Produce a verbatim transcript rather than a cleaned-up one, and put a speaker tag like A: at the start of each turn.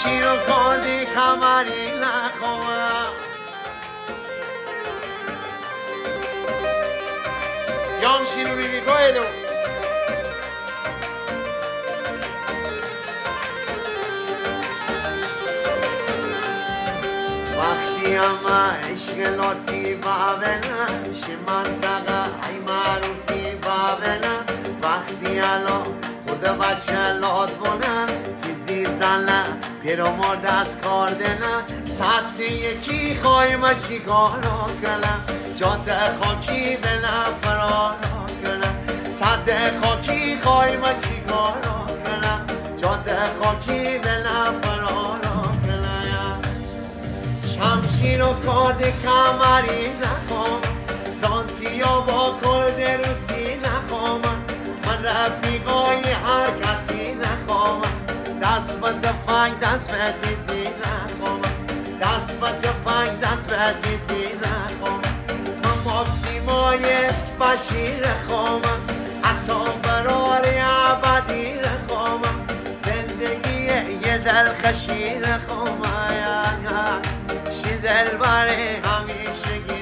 A: شمشیر و کردی کمری نخوام یامشیر رو بیبی گویدو وقتی اما عشق لاتی بابنا شه منطقه ای معروفی بابنا وقتی الان خود بچه لات بونه تیزی زنه پیرو مرد از کاردنه ساعت یکی خواهیم شکارا کنم جاده خاکی بنا فرارا کنم ساعت خاکی خواهیم شکارا کنم جاده خاکی بنا فرارا کنم شمشیر و کرد کمری نخوام زانتیا با کرد روسی نخوام من رفیقای هر کسی نخوام دست به تفنگ دست به تیزی نخوام دست به تفنگ دست به تیزی نخوام من مابسیمای بشیر خوامم حتی برای عبدی رخوامم زندگی یه دلخشی رخوامم شی دل بره همیشگی